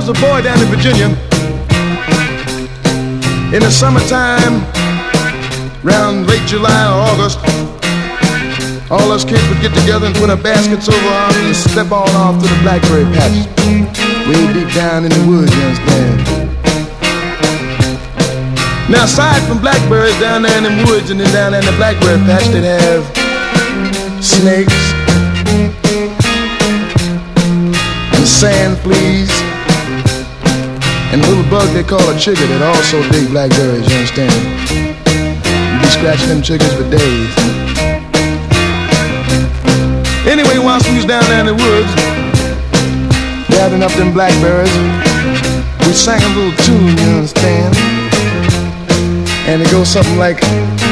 was a boy down in Virginia in the summertime, around late July or August. All us kids would get together and put our baskets over our arms and step on off to the blackberry patch, way deep down in the woods, you understand. Now, aside from blackberries down there in the woods and then down there in the blackberry patch, they'd have snakes and sand fleas and a little bug they call a chigger that also dig blackberries, you understand. You'd be scratching them chiggers for days. Anyway, whilst we was down there in the woods gathering up them blackberries, we sang a little tune, you understand. And it goes something like